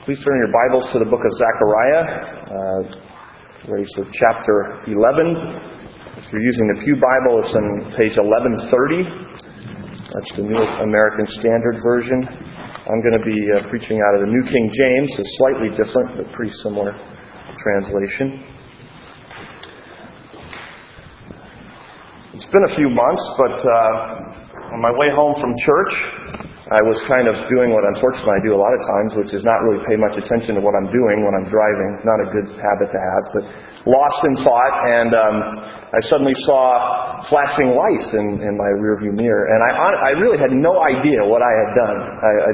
Please turn your Bibles to the book of Zechariah, raise to chapter 11. If you're using the Pew Bible, it's on page 1130. That's the New American Standard Version. I'm going to be preaching out of the New King James. It's slightly different, but pretty similar translation. It's been a few months, but on my way home from church, I was kind of doing what unfortunately I do a lot of times, which is not really pay much attention to what I'm doing when I'm driving. Not a good habit to have, but lost in thought, and I suddenly saw flashing lights in my rearview mirror, and I really had no idea what I had done.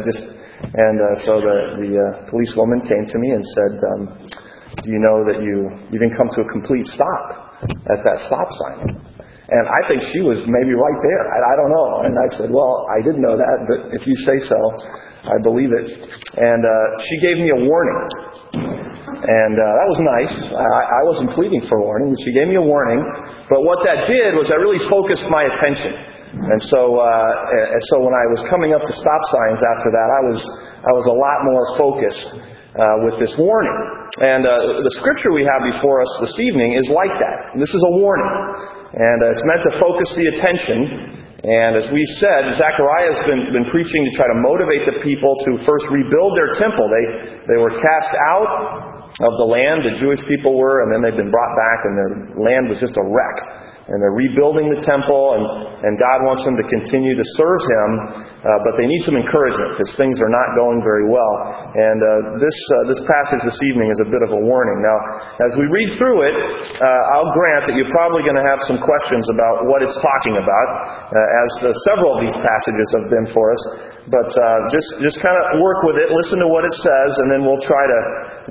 So the policewoman came to me and said, "Do you know that you didn't come to a complete stop at that stop sign?" And I think she was maybe right there. I don't know. And I said, "Well, I didn't know that, but if you say so, I believe it." And she gave me a warning. And that was nice. I wasn't pleading for a warning, but she gave me a warning. But what that did was that really focused my attention. And so when I was coming up to stop signs after that, I was a lot more focused with this warning. And the scripture we have before us this evening is like that. This is a warning. And it's meant to focus the attention. And as we said, Zechariah has been preaching to try to motivate the people to first rebuild their temple. They were cast out of the land, the Jewish people were, and then they've been brought back, and their land was just a wreck. And they're rebuilding the temple, and God wants them to continue to serve Him, but they need some encouragement because things are not going very well. And this passage this evening is a bit of a warning. Now, as we read through it, I'll grant that you're probably going to have some questions about what it's talking about, as several of these passages have been for us. But just kind of work with it, listen to what it says, and then we'll try to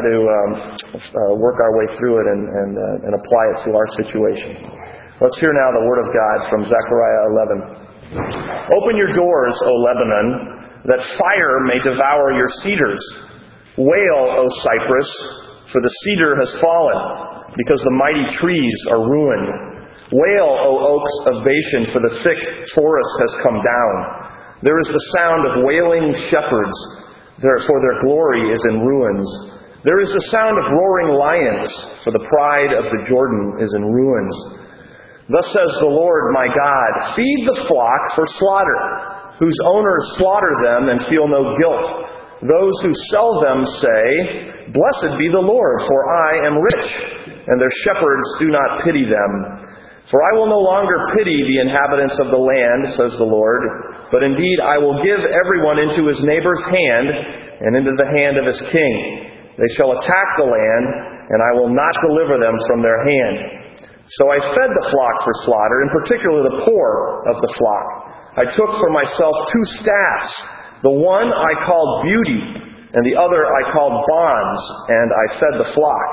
work our way through it and apply it to our situation. Let's hear now the Word of God from Zechariah 11. "Open your doors, O Lebanon, that fire may devour your cedars. Wail, O Cypress, for the cedar has fallen, because the mighty trees are ruined. Wail, O oaks of Bashan, for the thick forest has come down. There is the sound of wailing shepherds, for their glory is in ruins. There is the sound of roaring lions, for the pride of the Jordan is in ruins. Thus says the Lord my God, feed the flock for slaughter, whose owners slaughter them and feel no guilt. Those who sell them say, Blessed be the Lord, for I am rich, and their shepherds do not pity them. For I will no longer pity the inhabitants of the land, says the Lord, but indeed I will give everyone into his neighbor's hand, and into the hand of his king. They shall attack the land, and I will not deliver them from their hand. So I fed the flock for slaughter, in particular the poor of the flock. I took for myself 2 staffs. The one I called Beauty, and the other I called Bonds, and I fed the flock.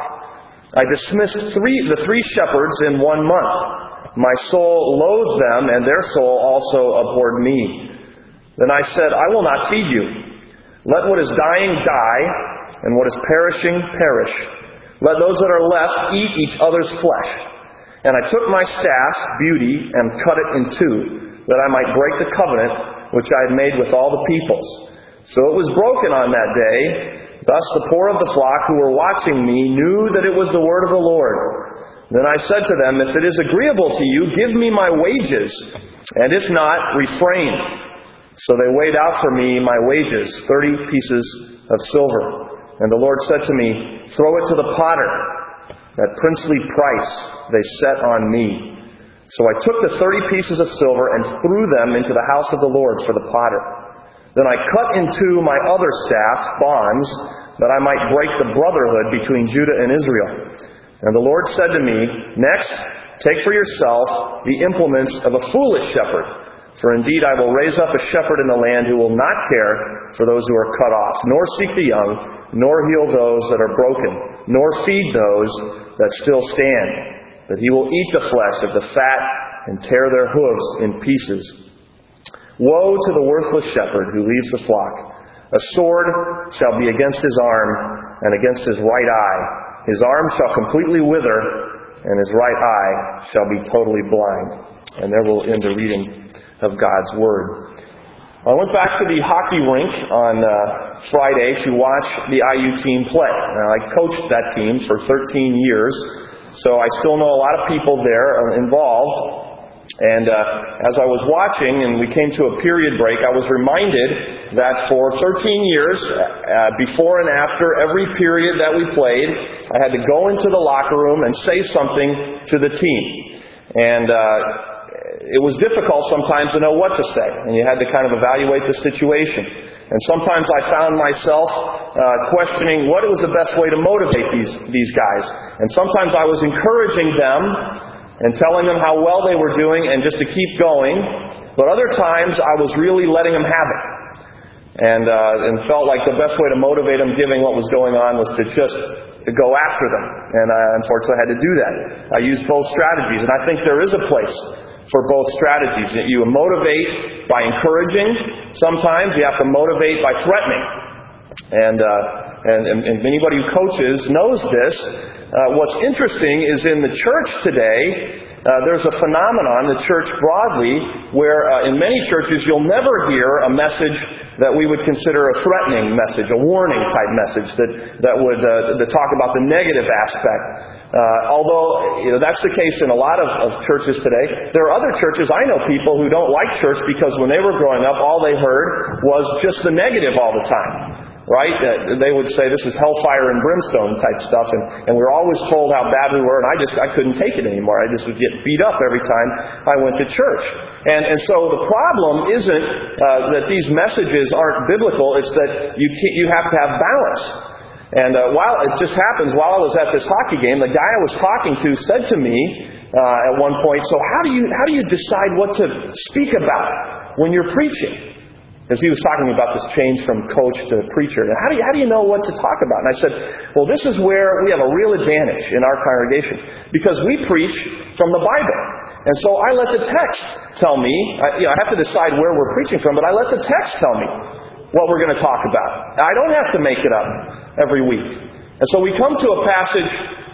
I dismissed the 3 shepherds in 1 month. My soul loathed them, and their soul also abhorred me. Then I said, I will not feed you. Let what is dying die, and what is perishing perish. Let those that are left eat each other's flesh. And I took my staff, Beauty, and cut it in 2, that I might break the covenant which I had made with all the peoples. So it was broken on that day. Thus the poor of the flock who were watching me knew that it was the word of the Lord. Then I said to them, If it is agreeable to you, give me my wages, and if not, refrain. So they weighed out for me my wages, 30 pieces of silver. And the Lord said to me, Throw it to the potter. That princely price they set on me. So I took the 30 pieces of silver and threw them into the house of the Lord for the potter. Then I cut in 2 my other staffs, Bonds, that I might break the brotherhood between Judah and Israel. And the Lord said to me, Next, take for yourself the implements of a foolish shepherd. For indeed I will raise up a shepherd in the land who will not care for those who are cut off, nor seek the young, nor heal those that are broken, nor feed those that still stand. But he will eat the flesh of the fat and tear their hooves in pieces. Woe to the worthless shepherd who leaves the flock. A sword shall be against his arm and against his right eye. His arm shall completely wither, and his right eye shall be totally blind. And there we'll end the reading of God's Word. I went back to the hockey rink on Friday to watch the IU team play. Now, I coached that team for 13 years, so I still know a lot of people there involved. And as I was watching and we came to a period break, I was reminded that for 13 years, before and after every period that we played, I had to go into the locker room and say something to the team. And it was difficult sometimes to know what to say, and you had to kind of evaluate the situation. And sometimes I found myself questioning what was the best way to motivate these guys. And sometimes I was encouraging them and telling them how well they were doing and just to keep going. But other times I was really letting them have it. And felt like the best way to motivate them, given what was going on, was to just go after them. And I unfortunately had to do that. I used both strategies, and I think there is a place for both strategies. You motivate by encouraging. Sometimes you have to motivate by threatening. And anybody who coaches knows this. What's interesting is in the church today, there's a phenomenon, the church broadly, where in many churches you'll never hear a message that we would consider a threatening message, a warning type message that would talk about the negative aspect. Although that's the case in a lot of churches today, there are other churches. I know people who don't like church because when they were growing up, all they heard was just the negative all the time. Right? They would say this is hellfire and brimstone type stuff, and we were always told how bad we were, and I couldn't take it anymore. I just would get beat up every time I went to church. And so the problem isn't that these messages aren't biblical, it's that you have to have balance. And while it just happens, while I was at this hockey game, the guy I was talking to said to me at one point, "So how do you decide what to speak about when you're preaching?" Because he was talking about this change from coach to preacher. And how do you know what to talk about? And I said, well, this is where we have a real advantage in our congregation. Because we preach from the Bible. And so I let the text tell me, I have to decide where we're preaching from, but I let the text tell me what we're going to talk about. I don't have to make it up every week. And so we come to a passage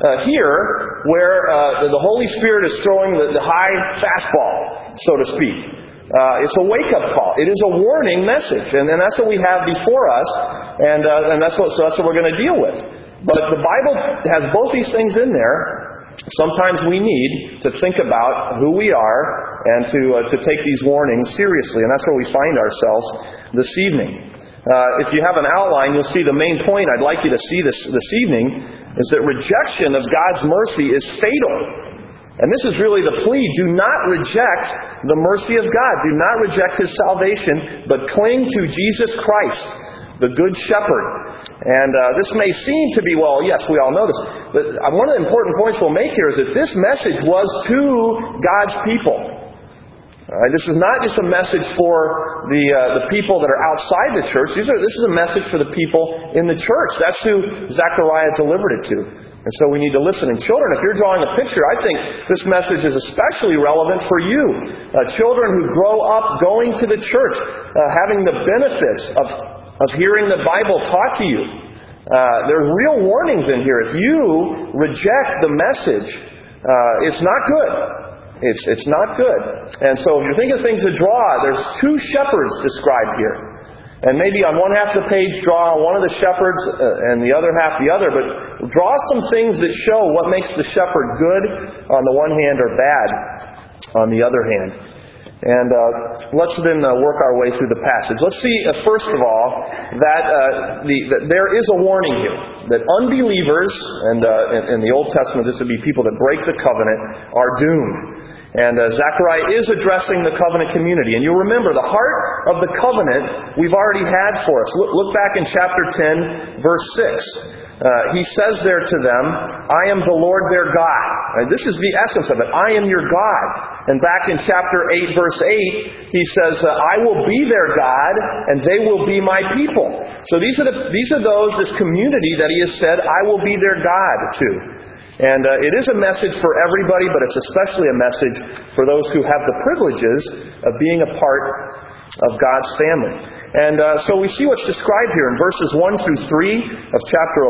here where the Holy Spirit is throwing the high fastball, so to speak. It's a wake-up call. It is a warning message, and that's what we have before us, and that's what we're going to deal with. But the Bible has both these things in there. Sometimes we need to think about who we are and to take these warnings seriously, and that's where we find ourselves this evening. If you have an outline, you'll see the main point I'd like you to see this evening is that rejection of God's mercy is fatal. And this is really the plea. Do not reject the mercy of God. Do not reject His salvation, but cling to Jesus Christ, the Good Shepherd. And this may seem to be, well, yes, we all know this. But one of the important points we'll make here is that this message was to God's people. This is not just a message for the people that are outside the church. This is a message for the people in the church. That's who Zechariah delivered it to. And so we need to listen. And children, if you're drawing a picture, I think this message is especially relevant for you. Children who grow up going to the church, having the benefits of hearing the Bible taught to you. There are real warnings in here. If you reject the message, it's not good. It's not good. And so if you think of things to draw, there's two shepherds described here. And maybe on one half of the page draw one of the shepherds and the other half the other, but draw some things that show what makes the shepherd good on the one hand or bad on the other hand. And let's then work our way through the passage. Let's see, first of all, that there is a warning here. That unbelievers, and in the Old Testament this would be people that break the covenant, are doomed. And Zechariah is addressing the covenant community. And you'll remember, the heart of the covenant we've already had for us. Look back in chapter 10, verse 6. He says there to them, I am the Lord their God. This is the essence of it. I am your God. And back in chapter 8, verse 8, he says, I will be their God, and they will be my people. So these are those, this community that he has said, I will be their God to. And it is a message for everybody, but it's especially a message for those who have the privileges of being a part of God's family. And so we see what's described here in verses 1 through 3 of chapter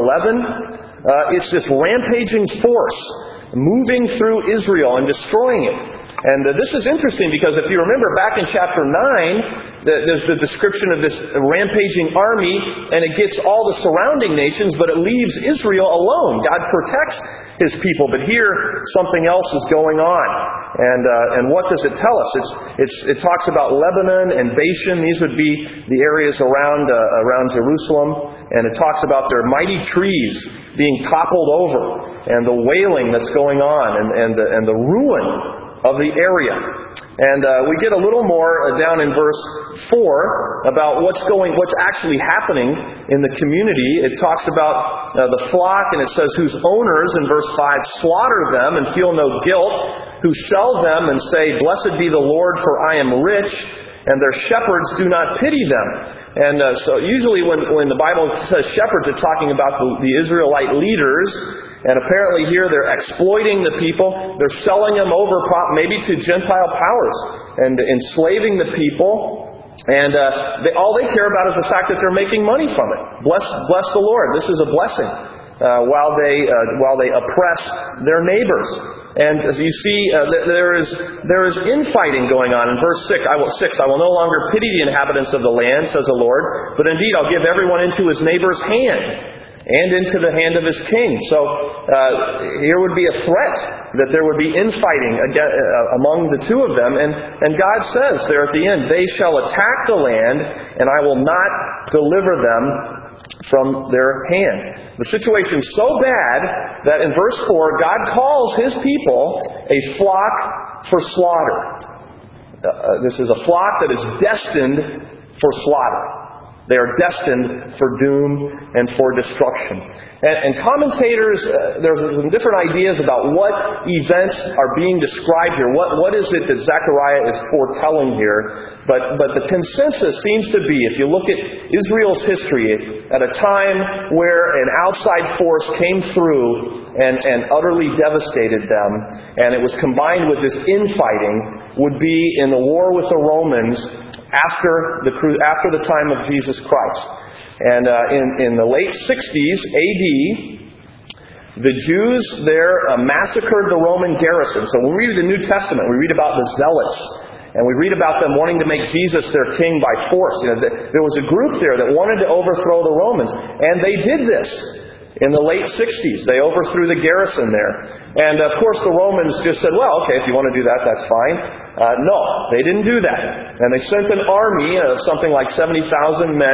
11. It's this rampaging force moving through Israel and destroying it. And this is interesting because if you remember back in chapter 9, There's the description of this rampaging army, and it gets all the surrounding nations, but it leaves Israel alone. God protects His people, but here something else is going on. And what does it tell us? It talks about Lebanon and Bashan. These would be the areas around Jerusalem, and it talks about their mighty trees being toppled over, and the wailing that's going on, and the ruin of the area. And we get a little more down in verse 4 about what's actually happening in the community. It talks about the flock, and it says, whose owners, in verse 5, slaughter them and feel no guilt, who sell them and say, blessed be the Lord, for I am rich, and their shepherds do not pity them. And so usually when the Bible says shepherds, it's talking about the Israelite leaders. And apparently here they're exploiting the people. They're selling them over maybe to Gentile powers and enslaving the people. And all they care about is the fact that they're making money from it. Bless the Lord. This is a blessing. While they oppress their neighbors. And as you see, there is infighting going on. In verse 6, I will no longer pity the inhabitants of the land, says the Lord, but indeed I'll give everyone into his neighbor's hand, and into the hand of his king. So here would be a threat that there would be infighting among the two of them. And God says there at the end, they shall attack the land, and I will not deliver them from their hand. The situation's so bad that in verse 4, God calls His people a flock for slaughter. This is a flock that is destined for slaughter. They are destined for doom and for destruction. And commentators, there's some different ideas about what events are being described here. What is it that Zechariah is foretelling here? But the consensus seems to be, if you look at Israel's history, at a time where an outside force came through and utterly devastated them, and it was combined with this infighting, would be in the war with the Romans after the time of Jesus Christ. And in the late 60s A.D., the Jews there massacred the Roman garrison. So when we read the New Testament, we read about the Zealots. And we read about them wanting to make Jesus their king by force. There was a group there that wanted to overthrow the Romans. And they did this in the late 60s. They overthrew the garrison there. And of course the Romans just said, well, okay, if you want to do that, that's fine. No, they didn't do that. And they sent an army of something like 70,000 men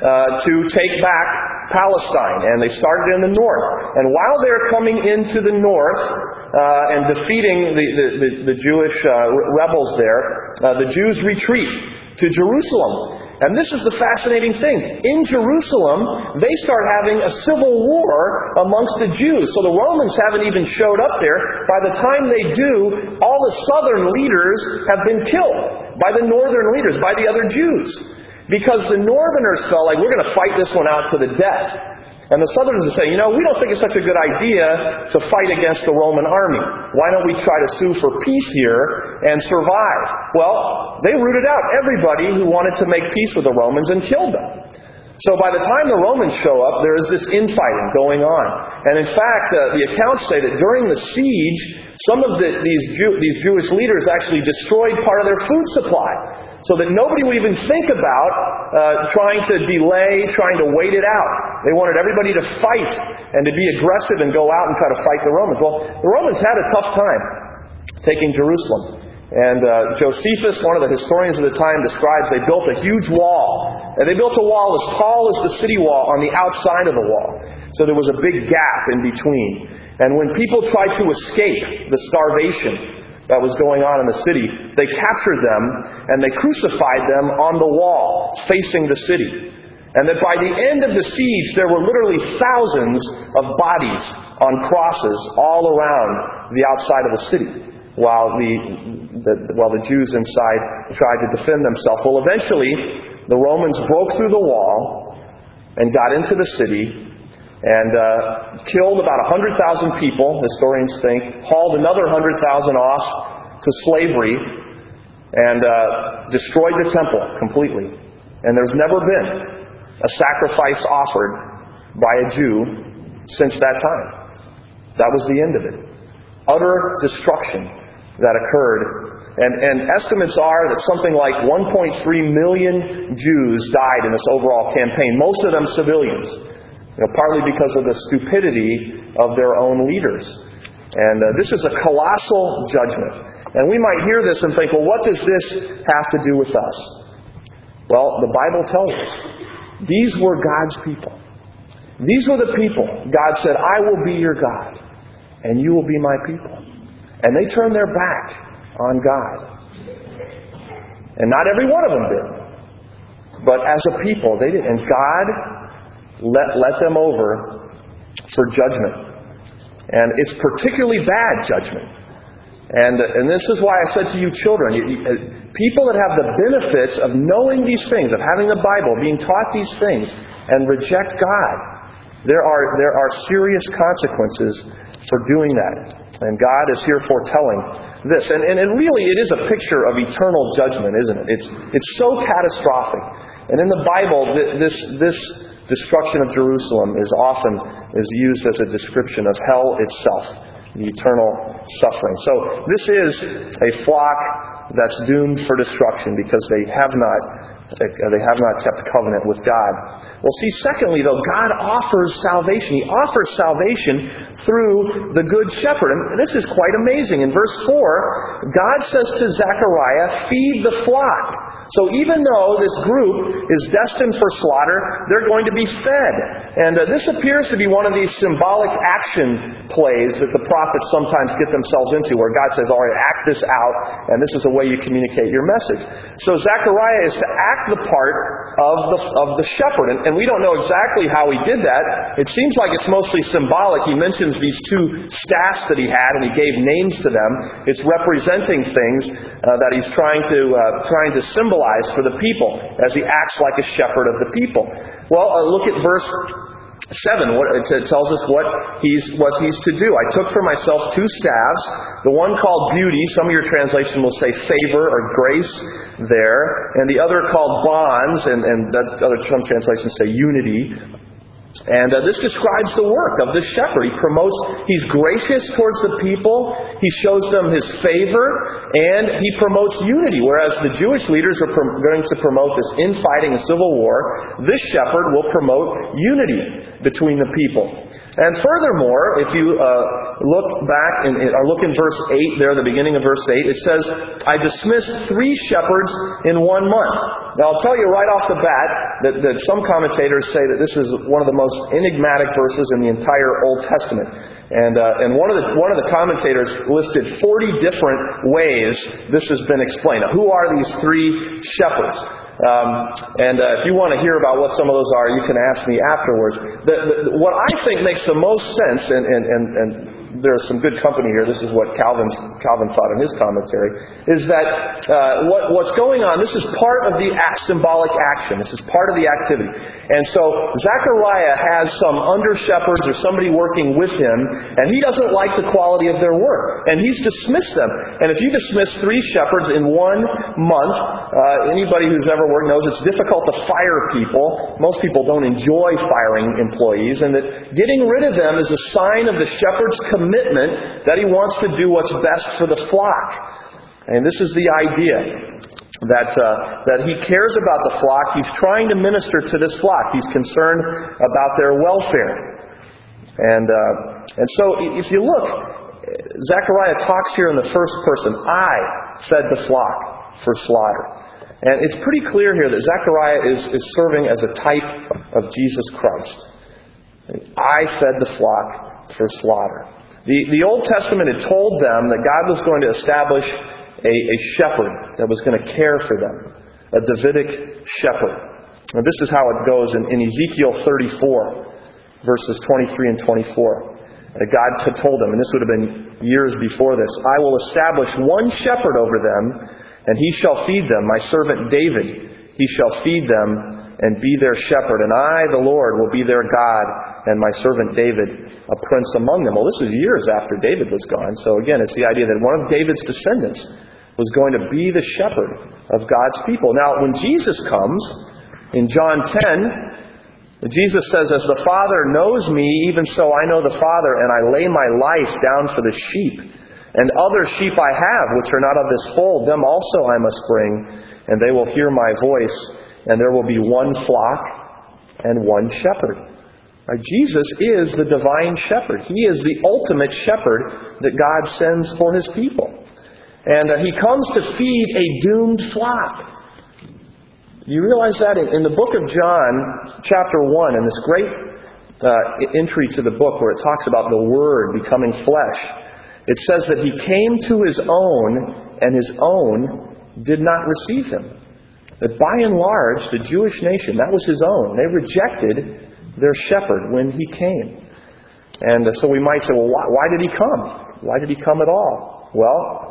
to take back Palestine. And they started in the north. And while they're coming into the north and defeating the Jewish rebels there, the Jews retreat to Jerusalem. And this is the fascinating thing. In Jerusalem, they start having a civil war amongst the Jews. So the Romans haven't even showed up there. By the time they do, all the southern leaders have been killed by the northern leaders, by the other Jews. Because the northerners felt like, we're going to fight this one out to the death. And the southerners are saying, we don't think it's such a good idea to fight against the Roman army. Why don't we try to sue for peace here and survive? Well, they rooted out everybody who wanted to make peace with the Romans and killed them. So by the time the Romans show up, there is this infighting going on. And in fact, the accounts say that during the siege, some of these Jewish leaders actually destroyed part of their food supply, so that nobody would even think about trying to delay, trying to wait it out. They wanted everybody to fight and to be aggressive and go out and try to fight the Romans. Well, the Romans had a tough time taking Jerusalem. And Josephus, one of the historians of the time, describes they built a huge wall. And they built a wall as tall as the city wall on the outside of the wall. So there was a big gap in between. And when people tried to escape the starvation that was going on in the city, they captured them and they crucified them on the wall facing the city. And that by the end of the siege, there were literally thousands of bodies on crosses all around the outside of the city, while the Jews inside tried to defend themselves. Well, eventually, the Romans broke through the wall and got into the city and killed about 100,000 people, historians think, hauled another 100,000 off to slavery, and destroyed the temple completely. And there's never been a sacrifice offered by a Jew since that time. That was the end of it. Utter destruction that occurred And estimates are that something like 1.3 million Jews died in this overall campaign, most of them civilians, partly because of the stupidity of their own leaders. And this is a colossal judgment. And we might hear this and think, well, what does this have to do with us? Well, the Bible tells us these were God's people. These were the people. God said, I will be your God, and you will be my people. And they turned their back on God. And not every one of them did. But as a people, they did. And God let them over for judgment. And it's particularly bad judgment. And this is why I said to you children, people that have the benefits of knowing these things, of having the Bible, being taught these things, and reject God, there are serious consequences for doing that. And God is here foretelling this. And really it is a picture of eternal judgment, isn't it? It's so catastrophic. And in the Bible, this destruction of Jerusalem is often used as a description of hell itself, the eternal suffering. So this is a flock that's doomed for destruction because they have not kept covenant with God. Well, see, secondly, though, God offers salvation. He offers salvation through the Good Shepherd. And this is quite amazing. In verse 4, God says to Zechariah, feed the flock. So even though this group is destined for slaughter, they're going to be fed. And this appears to be one of these symbolic action plays that the prophets sometimes get themselves into, where God says, all right, act this out, and this is the way you communicate your message. So Zechariah is to act the part of the shepherd. And we don't know exactly how he did that. It seems like it's mostly symbolic. He mentions these two staffs that he had, and he gave names to them. It's representing things that he's trying to symbolize for the people as he acts like a shepherd of the people. Well, look at verse 7. It tells us what he's to do. I took for myself two staffs, the one called beauty, some of your translation will say favor or grace there, and the other called bonds, and some translations say unity. And this describes the work of the shepherd. He's gracious towards the people, he shows them his favor, and he promotes unity. Whereas the Jewish leaders are going to promote this infighting and civil war, this shepherd will promote unity between the people. And furthermore, if you look back, look in verse 8 there, the beginning of verse 8, it says, I dismissed 3 shepherds in 1 month. Now I'll tell you right off the bat that some commentators say that this is one of the most enigmatic verses in the entire Old Testament. And one of the commentators listed 40 different ways this has been explained. Now, who are these 3 shepherds? If you want to hear about what some of those are, you can ask me afterwards. What I think makes the most sense, and there's some good company here, this is what Calvin thought in his commentary, is that what's going on, this is part of the symbolic action. This is part of the activity. And so Zechariah has some under-shepherds or somebody working with him, and he doesn't like the quality of their work. And he's dismissed them. And if you dismiss 3 shepherds in 1 month, anybody who's ever worked knows it's difficult to fire people. Most people don't enjoy firing employees, and that getting rid of them is a sign of the shepherd's commitment that he wants to do what's best for the flock. And this is the idea. That he cares about the flock. He's trying to minister to this flock. He's concerned about their welfare. And so if you look, Zechariah talks here in the first person. I fed the flock for slaughter. And it's pretty clear here that Zechariah is serving as a type of Jesus Christ. I fed the flock for slaughter. The Old Testament had told them that God was going to establish a shepherd that was going to care for them. A Davidic shepherd. And this is how it goes in Ezekiel 34, verses 23 and 24. God had told them, and this would have been years before this, I will establish one shepherd over them, and he shall feed them. My servant David, he shall feed them and be their shepherd. And I, the Lord, will be their God, and my servant David, a prince among them. Well, this was years after David was gone. So again, it's the idea that one of David's descendants was going to be the shepherd of God's people. Now, when Jesus comes, in John 10, Jesus says, as the Father knows me, even so I know the Father, and I lay my life down for the sheep. And other sheep I have, which are not of this fold, them also I must bring, and they will hear my voice, and there will be one flock and one shepherd. Right? Jesus is the divine shepherd. He is the ultimate shepherd that God sends for His people. And He comes to feed a doomed flock. You realize that in the book of John, chapter 1, in this great entry to the book where it talks about the Word becoming flesh, it says that He came to His own, and His own did not receive Him. That by and large, the Jewish nation, that was His own. They rejected their shepherd when He came. And so we might say, well, why did He come? Why did He come at all? Well,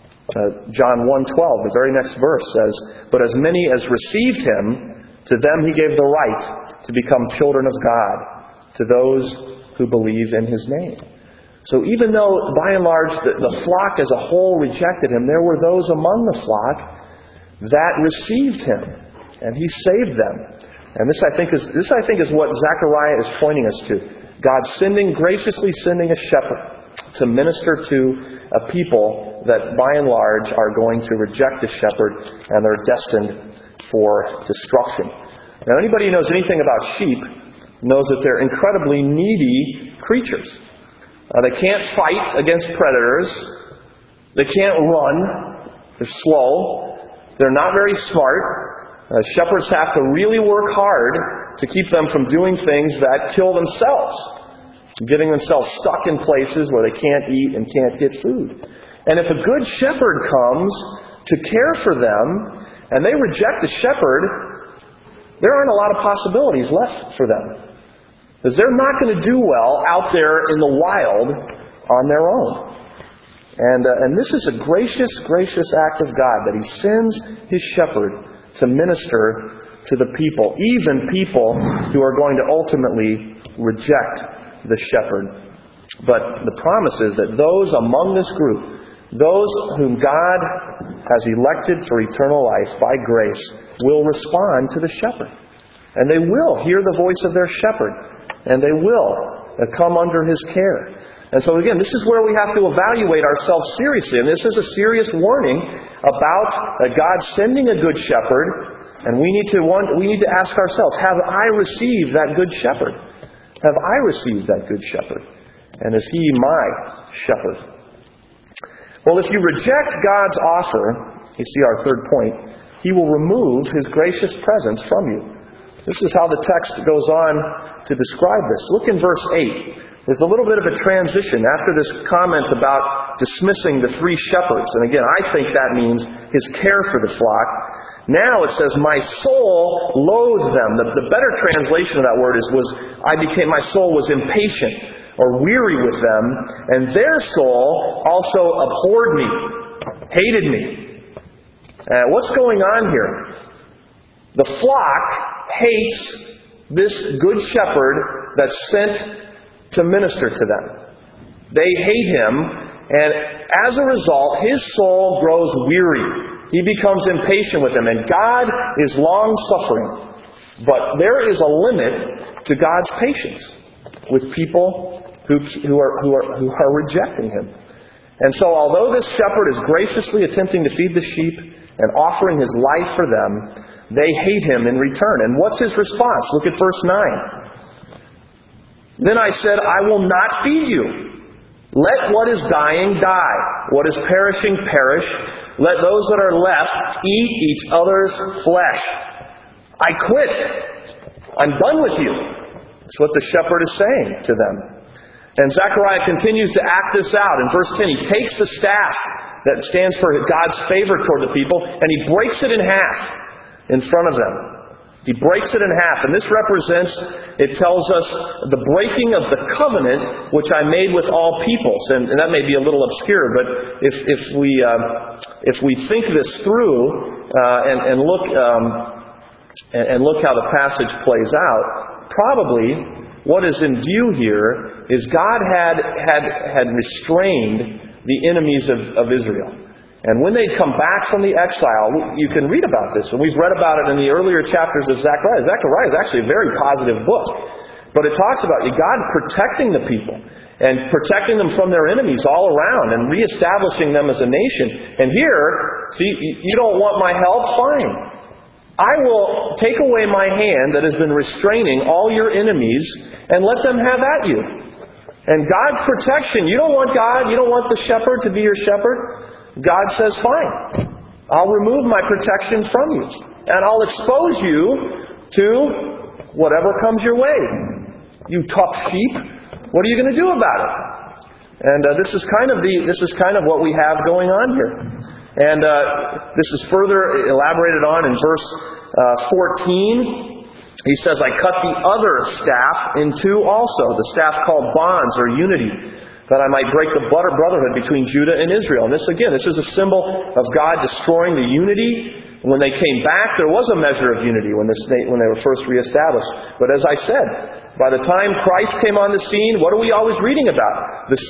John 1:12, the very next verse says, "But as many as received Him, to them He gave the right to become children of God, to those who believe in His name." So even though, by and large, the flock as a whole rejected Him, there were those among the flock that received Him, and He saved them. And this I think is what Zechariah is pointing us to. God graciously sending a shepherd to minister to a people that by and large are going to reject the shepherd, and they're destined for destruction. Now, anybody who knows anything about sheep knows that they're incredibly needy creatures. They can't fight against predators. They can't run. They're slow. They're not very smart. Shepherds have to really work hard to keep them from doing things that kill themselves, getting themselves stuck in places where they can't eat and can't get food. And if a good shepherd comes to care for them, and they reject the shepherd, there aren't a lot of possibilities left for them. Because they're not going to do well out there in the wild on their own. And this is a gracious act of God, that He sends His shepherd to minister to the people, even people who are going to ultimately reject the shepherd. But the promise is that those among this group, those whom God has elected for eternal life by grace, will respond to the shepherd. And they will hear the voice of their shepherd. And they will come under His care. And so again, this is where we have to evaluate ourselves seriously. And this is a serious warning about God sending a good shepherd. And we need to ask ourselves, have I received that good shepherd? Have I received that good shepherd? And is He my shepherd? Well, if you reject God's offer, you see our third point, He will remove His gracious presence from you. This is how the text goes on to describe this. Look in verse 8. There's a little bit of a transition after this comment about dismissing the three shepherds. And again, I think that means His care for the flock. Now it says, "My soul loathed them." The better translation of that word my soul was impatient or weary with them, and their soul also abhorred me, hated me. What's going on here? The flock hates this good shepherd that's sent to minister to them. They hate Him, and as a result, His soul grows weary. He becomes impatient with them, and God is long-suffering. But there is a limit to God's patience with people who are rejecting Him. And so although this shepherd is graciously attempting to feed the sheep and offering his life for them, they hate Him in return. And what's His response? Look at verse 9. "Then I said, I will not feed you. Let what is dying die. What is perishing perish. Let those that are left eat each other's flesh. I quit. I'm done with you." That's what the shepherd is saying to them. And Zechariah continues to act this out. In verse 10, he takes the staff that stands for God's favor toward the people, and he breaks it in half in front of them. He breaks it in half. And this it tells us, the breaking of the covenant which I made with all peoples. And that may be a little obscure, but if we think this through and look how the passage plays out, probably what is in view here is God had restrained the enemies of Israel. And when they come back from the exile, you can read about this. And we've read about it in the earlier chapters of Zechariah. Zechariah is actually a very positive book. But it talks about God protecting the people and protecting them from their enemies all around and reestablishing them as a nation. And here, see, you don't want my help? Fine. I will take away my hand that has been restraining all your enemies and let them have at you. And God's protection, you don't want God, you don't want the shepherd to be your shepherd? God says, fine. I'll remove my protection from you. And I'll expose you to whatever comes your way. You tough sheep, what are you going to do about it? And this is kind of what we have going on here. And this is further elaborated on in verse 14. He says, I cut the other staff in two also, the staff called bonds or unity, that I might break the brotherhood between Judah and Israel. And this is a symbol of God destroying the unity. When they came back, there was a measure of unity when they were first reestablished. But as I said, by the time Christ came on the scene, what are we always reading about? The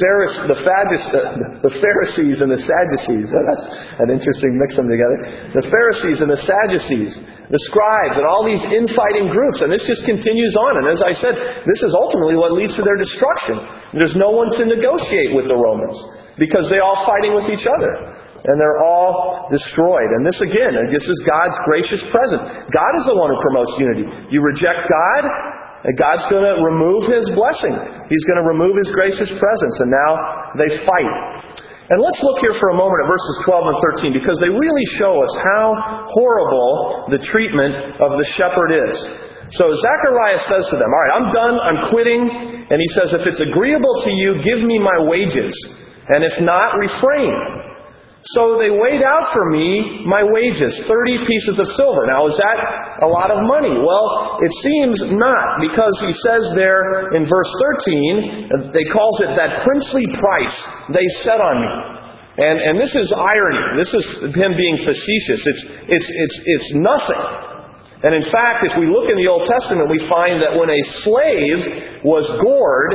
Pharisees and the Sadducees. That's an interesting mix them together. The Pharisees and the Sadducees, the scribes, and all these infighting groups. And this just continues on. And as I said, this is ultimately what leads to their destruction. There's no one to negotiate with the Romans because they're all fighting with each other. And they're all destroyed. And this is God's gracious presence. God is the one who promotes unity. You reject God, and God's going to remove His blessing. He's going to remove His gracious presence. And now they fight. And let's look here for a moment at verses 12 and 13, because they really show us how horrible the treatment of the shepherd is. So Zechariah says to them, all right, I'm done, I'm quitting. And he says, if it's agreeable to you, give me my wages. And if not, refrain. So they weighed out for me my wages, 30 pieces of silver. Now, is that a lot of money? Well, it seems not, because he says there in verse 13, they calls it that princely price they set on me. And this is irony. This is him being facetious. It's nothing. And in fact, if we look in the Old Testament, we find that when a slave was gored,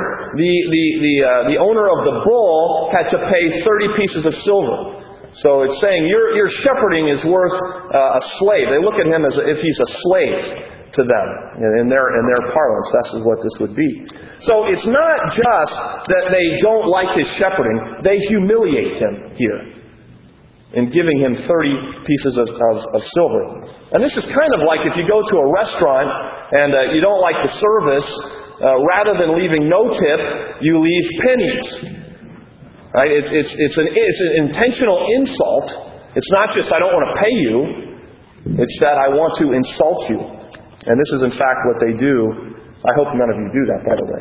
the owner of the bull had to pay 30 pieces of silver. So it's saying your shepherding is worth a slave. They look at him as if he's a slave to them. In their parlance, that's what this would be. So it's not just that they don't like his shepherding. They humiliate him here in giving him 30 pieces of silver. And this is kind of like if you go to a restaurant and you don't like the service, rather than leaving no tip, you leave pennies. Right? It's an intentional insult. It's not just I don't want to pay you. It's that I want to insult you. And this is in fact what they do. I hope none of you do that, by the way.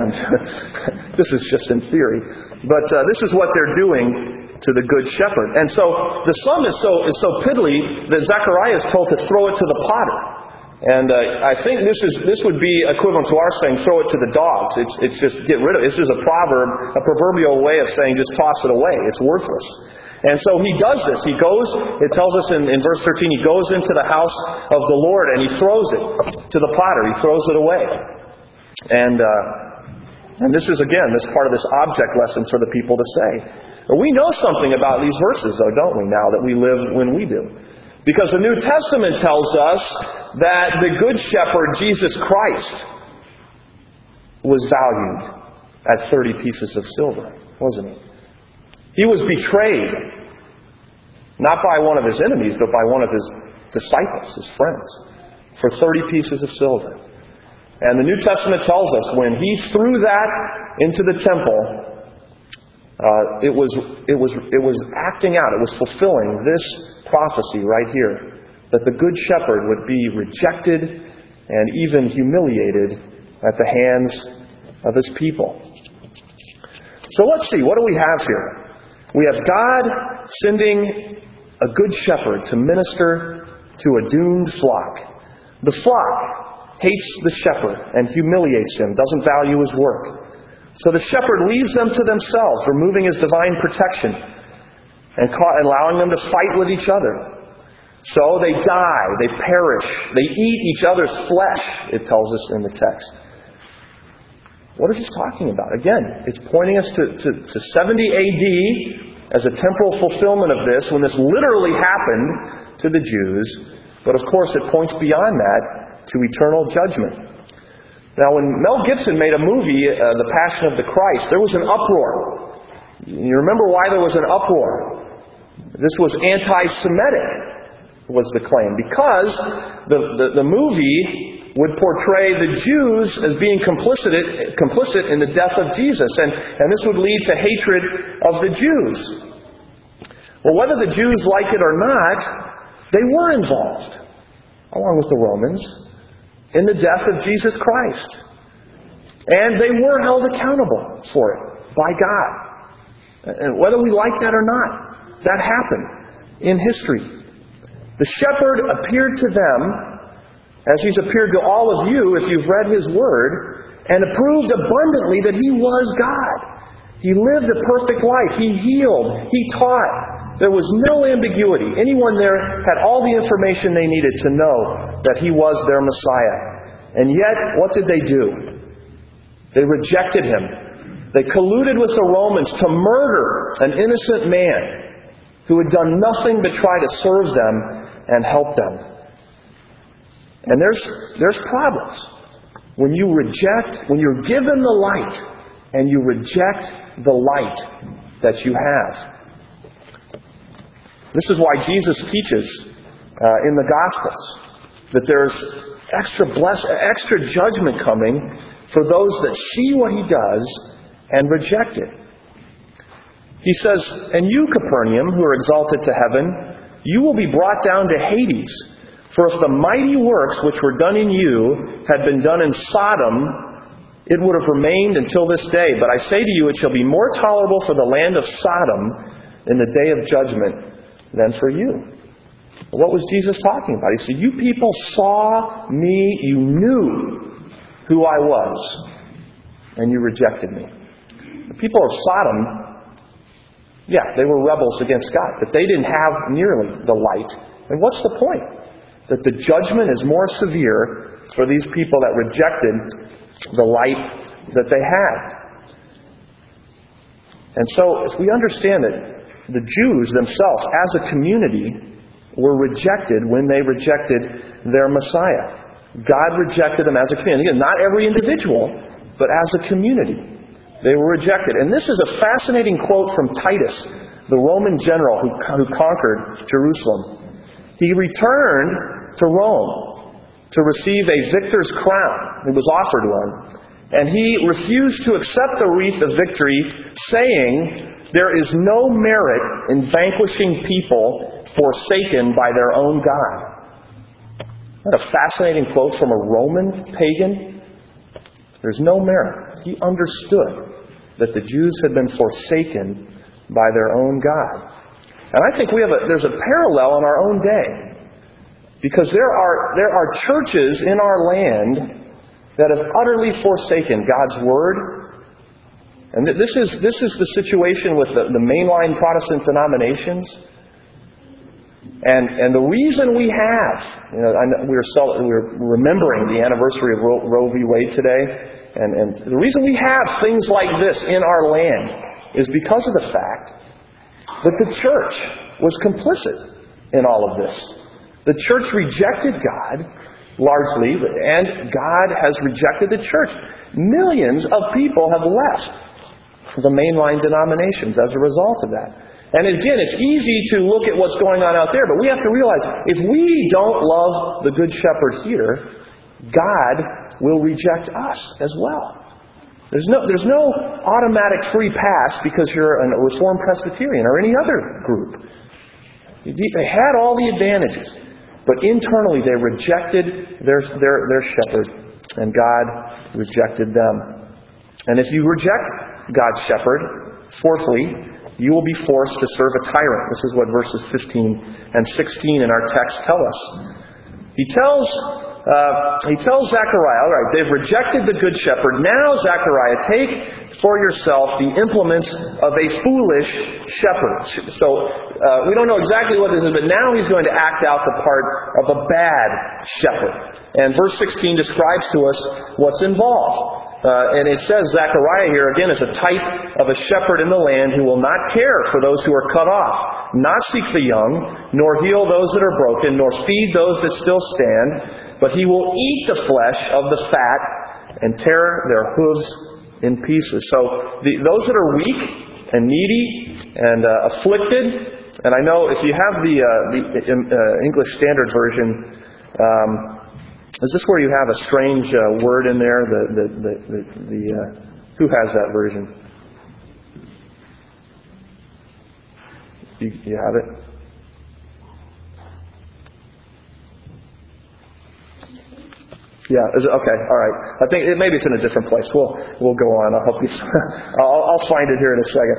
This is just in theory. But this is what they're doing to the Good Shepherd. And so the sum is so piddly that Zechariah is told to throw it to the potter. And I think this would be equivalent to our saying, throw it to the dogs. It's just get rid of it. This is a proverbial way of saying just toss it away. It's worthless. And so he does this. He goes, it tells us in verse 13, he goes into the house of the Lord and he throws it to the potter. He throws it away. And this is, again, this part of this object lesson for the people to say. We know something about these verses, though, don't we, now that we live when we do? Because the New Testament tells us that the Good Shepherd, Jesus Christ, was valued at 30 pieces of silver, wasn't he? He was betrayed, not by one of his enemies, but by one of his disciples, his friends, for 30 pieces of silver. And the New Testament tells us when he threw that into the temple, it was acting out, it was fulfilling this prophecy right here, that the Good Shepherd would be rejected and even humiliated at the hands of his people. So let's see, what do we have here? We have God sending a Good Shepherd to minister to a doomed flock. The flock hates the shepherd and humiliates him, doesn't value his work. So the shepherd leaves them to themselves, removing his divine protection and allowing them to fight with each other. So they die, they perish, they eat each other's flesh, it tells us in the text. What is this talking about? Again, it's pointing us to 70 AD as a temporal fulfillment of this, when this literally happened to the Jews. But of course it points beyond that to eternal judgment. Now, when Mel Gibson made a movie, The Passion of the Christ, there was an uproar. You remember why there was an uproar? This was anti-Semitic, was the claim, because the movie would portray the Jews as being complicit in the death of Jesus, and this would lead to hatred of the Jews. Well, whether the Jews like it or not, they were involved, along with the Romans, in the death of Jesus Christ. And they were held accountable for it by God. And whether we like that or not, that happened in history. The shepherd appeared to them, as he's appeared to all of you if you've read his word, and proved abundantly that he was God. He lived a perfect life. He healed. He taught. There was no ambiguity. Anyone there had all the information they needed to know that he was their Messiah. And yet, what did they do? They rejected him. They colluded with the Romans to murder an innocent man who had done nothing but try to serve them and help them. And there's problems. When you're given the light and you reject the light that you have. This is why Jesus teaches in the Gospels that there's extra judgment coming for those that see what he does and reject it. He says, "And you, Capernaum, who are exalted to heaven, you will be brought down to Hades. For if the mighty works which were done in you had been done in Sodom, it would have remained until this day. But I say to you, it shall be more tolerable for the land of Sodom in the day of judgment than for you." What was Jesus talking about? He said, you people saw me, you knew who I was, and you rejected me. The people of Sodom, they were rebels against God, but they didn't have nearly the light. And what's the point? That the judgment is more severe for these people that rejected the light that they had. And so, if we understand that the Jews themselves, as a community, were rejected when they rejected their Messiah. God rejected them as a community. Again, not every individual, but as a community. They were rejected. And this is a fascinating quote from Titus, the Roman general who conquered Jerusalem. He returned to Rome to receive a victor's crown. It was offered one. And he refused to accept the wreath of victory, saying, "There is no merit in vanquishing people forsaken by their own God." Isn't that a fascinating quote from a Roman pagan? There's no merit. He understood that the Jews had been forsaken by their own God. And I think there's a parallel in our own day. Because there are churches in our land that have utterly forsaken God's Word. And this is the situation with the mainline Protestant denominations. And the reason we have, we're remembering the anniversary of Roe v. Wade today, and the reason we have things like this in our land is because of the fact that the church was complicit in all of this. The church rejected God, largely, and God has rejected the church. Millions of people have left the mainline denominations as a result of that. And again, it's easy to look at what's going on out there, but we have to realize, if we don't love the Good Shepherd here, God will reject us as well. There's no automatic free pass because you're a Reformed Presbyterian or any other group. They had all the advantages, but internally they rejected their shepherd, and God rejected them. And if you reject God's shepherd, fourthly, you will be forced to serve a tyrant. This is what verses 15 and 16 in our text tell us. He tells Zechariah, all right, they've rejected the good shepherd. Now, Zechariah, take for yourself the implements of a foolish shepherd. So, we don't know exactly what this is, but now he's going to act out the part of a bad shepherd. And verse 16 describes to us what's involved. And it says Zechariah here, again, is a type of a shepherd in the land who will not care for those who are cut off, not seek the young, nor heal those that are broken, nor feed those that still stand, but he will eat the flesh of the fat and tear their hooves in pieces. So those that are weak and needy and afflicted, and I know if you have the English Standard Version, is this where you have a strange word in there? Who has that version? You have it? Yeah. Okay. All right. I think maybe it's in a different place. We'll go on. I'll help you. I'll find it here in a second.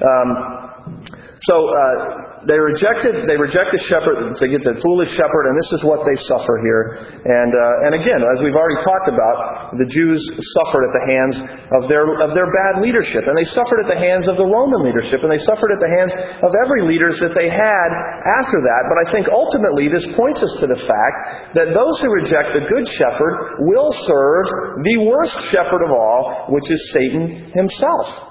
So they reject the shepherd. They get the foolish shepherd, and this is what they suffer here. And again, as we've already talked about, the Jews suffered at the hands of their bad leadership, and they suffered at the hands of the Roman leadership, and they suffered at the hands of every leaders that they had after that. But I think ultimately this points us to the fact that those who reject the good shepherd will serve the worst shepherd of all, which is Satan himself.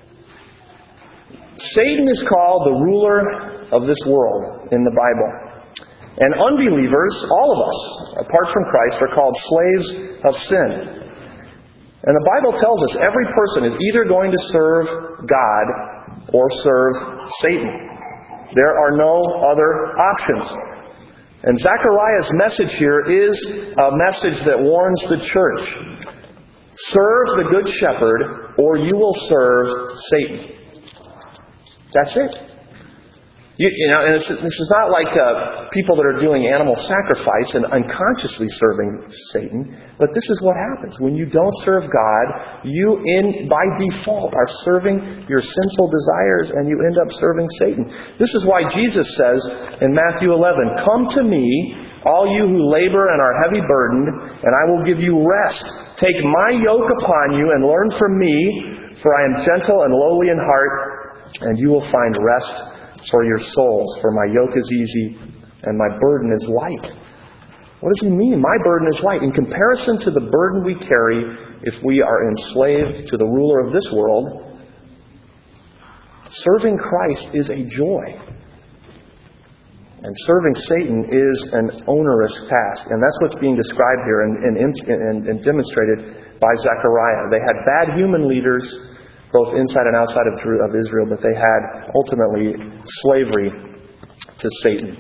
Satan is called the ruler of this world in the Bible. And unbelievers, all of us, apart from Christ, are called slaves of sin. And the Bible tells us every person is either going to serve God or serve Satan. There are no other options. And Zechariah's message here is a message that warns the church. Serve the Good Shepherd or you will serve Satan. That's it. And this is not like people that are doing animal sacrifice and unconsciously serving Satan, but this is what happens. When you don't serve God, you by default are serving your sinful desires and you end up serving Satan. This is why Jesus says in Matthew 11, "Come to me, all you who labor and are heavy burdened, and I will give you rest. Take my yoke upon you and learn from me, for I am gentle and lowly in heart, and you will find rest for your souls. For my yoke is easy and my burden is light." What does he mean? My burden is light. In comparison to the burden we carry if we are enslaved to the ruler of this world, serving Christ is a joy. And serving Satan is an onerous task. And that's what's being described here and demonstrated by Zechariah. They had bad human leaders, both inside and outside of Israel, but they had ultimately slavery to Satan.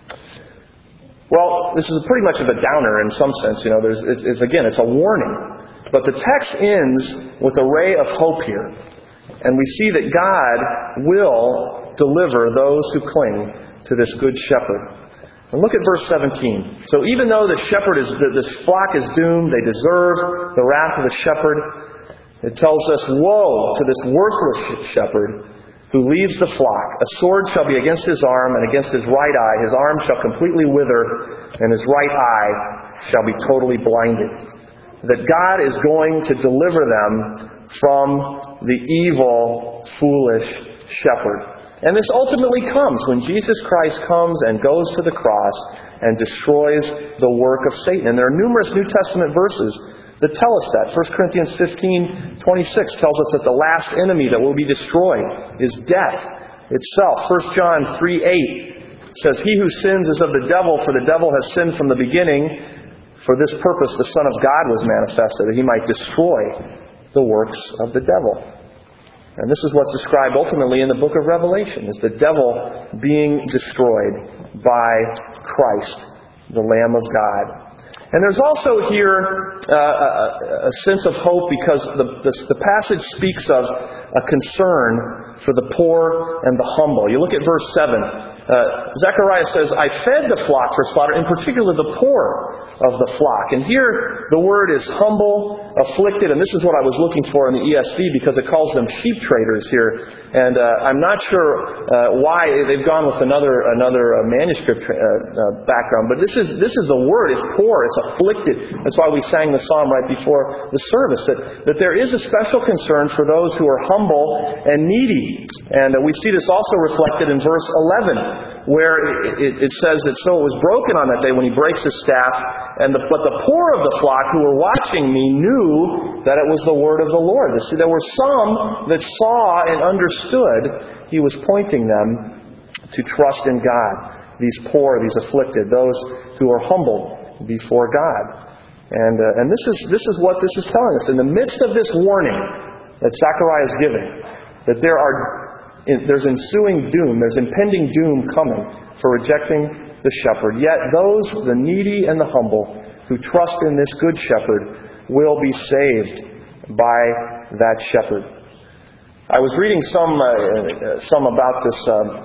Well, this is pretty much of a downer in some sense. It's a warning. But the text ends with a ray of hope here. And we see that God will deliver those who cling to this good shepherd. And look at verse 17. So even though this flock is doomed, they deserve the wrath of the shepherd, it tells us, "Woe to this worthless shepherd who leaves the flock. A sword shall be against his arm and against his right eye. His arm shall completely wither and his right eye shall be totally blinded." That God is going to deliver them from the evil, foolish shepherd. And this ultimately comes when Jesus Christ comes and goes to the cross and destroys the work of Satan. And there are numerous New Testament verses that tell us that. 1 Corinthians 15:26 tells us that the last enemy that will be destroyed is death itself. 1 John 3:8 says, "He who sins is of the devil, for the devil has sinned from the beginning. For this purpose the Son of God was manifested, that he might destroy the works of the devil." And this is what's described ultimately in the book of Revelation, is the devil being destroyed by Christ, the Lamb of God. And there's also here a sense of hope because the passage speaks of a concern for the poor and the humble. You look at verse 7. Zechariah says, "I fed the flock for slaughter, in particular the poor of the flock." And here the word is humble, afflicted, and this is what I was looking for in the ESV because it calls them sheep traders here. And I'm not sure why they've gone with another manuscript background, but this is the word. It's poor, it's afflicted. That's why we sang the psalm right before the service, that there is a special concern for those who are humble and needy. And we see this also reflected in verse 11. Where it says that, "So it was broken on that day when he breaks his staff, but the poor of the flock who were watching me knew that it was the word of the Lord." See, there were some that saw and understood he was pointing them to trust in God. These poor, these afflicted, those who are humbled before God. And this is what this is telling us. In the midst of this warning that Zechariah is giving, that there's ensuing doom, there's impending doom coming for rejecting the shepherd. Yet those, the needy and the humble, who trust in this good shepherd will be saved by that shepherd. I was reading some about this,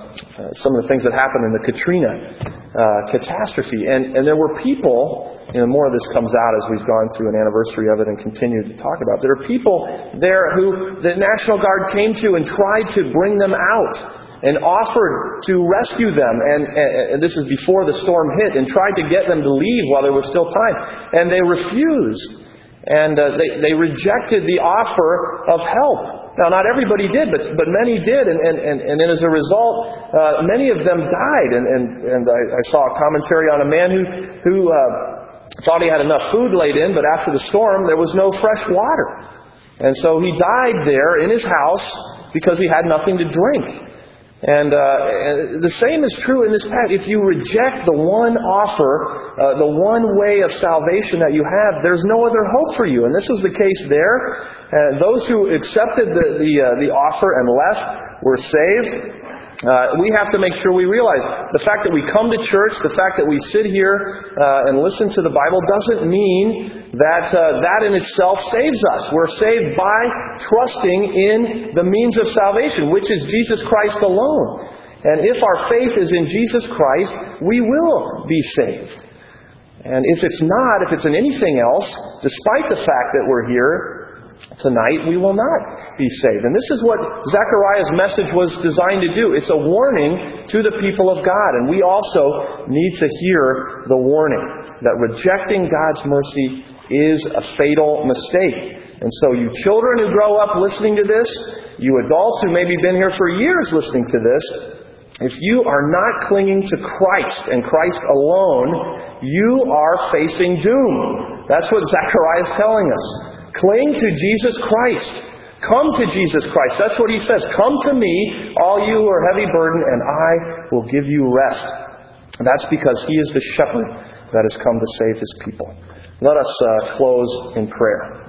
some of the things that happened in the Katrina catastrophe, and there were people, more of this comes out as we've gone through an anniversary of it and continue to talk about it. There are people there who the National Guard came to and tried to bring them out and offered to rescue them, and this is before the storm hit, and tried to get them to leave while there was still time, and they refused, and they rejected the offer of help. Now, not everybody did, but many did, and then as a result, many of them died. And I saw a commentary on a man who thought he had enough food laid in, but after the storm, there was no fresh water. And so he died there in his house because he had nothing to drink. And the same is true in this passage. If you reject the one offer, the one way of salvation that you have, there's no other hope for you. And this was the case there. Those who accepted the offer and left were saved. We have to make sure we realize the fact that we come to church, the fact that we sit here and listen to the Bible doesn't mean that that in itself saves us. We're saved by trusting in the means of salvation, which is Jesus Christ alone. And if our faith is in Jesus Christ, we will be saved. And if it's not, if it's in anything else, despite the fact that we're here tonight, we will not be saved. And this is what Zechariah's message was designed to do. It's a warning to the people of God. And we also need to hear the warning that rejecting God's mercy is a fatal mistake. And so you children who grow up listening to this, you adults who maybe been here for years listening to this, if you are not clinging to Christ and Christ alone, you are facing doom. That's what Zechariah is telling us. Cling to Jesus Christ. Come to Jesus Christ. That's what he says. Come to me, all you who are heavy burdened, and I will give you rest. That's because he is the shepherd that has come to save his people. Let us close in prayer.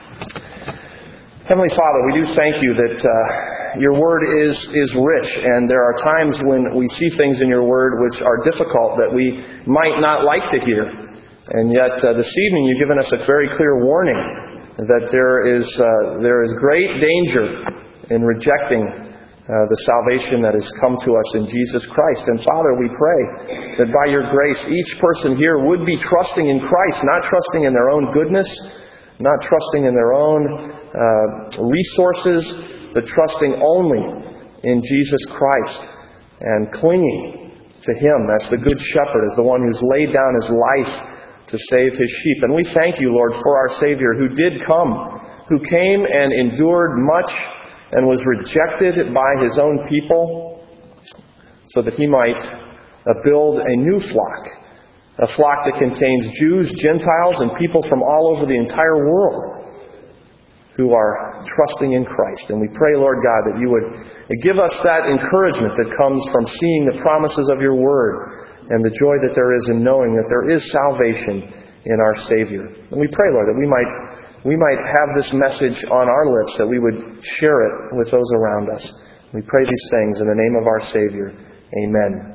Heavenly Father, we do thank you that your word is rich, and there are times when we see things in your word which are difficult that we might not like to hear. And yet this evening you've given us a very clear warning that there is great danger in rejecting the salvation that has come to us in Jesus Christ. And Father, we pray that by your grace, each person here would be trusting in Christ, not trusting in their own goodness, not trusting in their own resources, but trusting only in Jesus Christ and clinging to him as the good shepherd, as the one who's laid down his life to save his sheep. And we thank you, Lord, for our Savior who did come, who came and endured much and was rejected by his own people so that he might build a new flock, a flock that contains Jews, Gentiles, and people from all over the entire world who are trusting in Christ. And we pray, Lord God, that you would give us that encouragement that comes from seeing the promises of your word and the joy that there is in knowing that there is salvation in our Savior. And we pray, Lord, that we might have this message on our lips, that we would share it with those around us. We pray these things in the name of our Savior. Amen.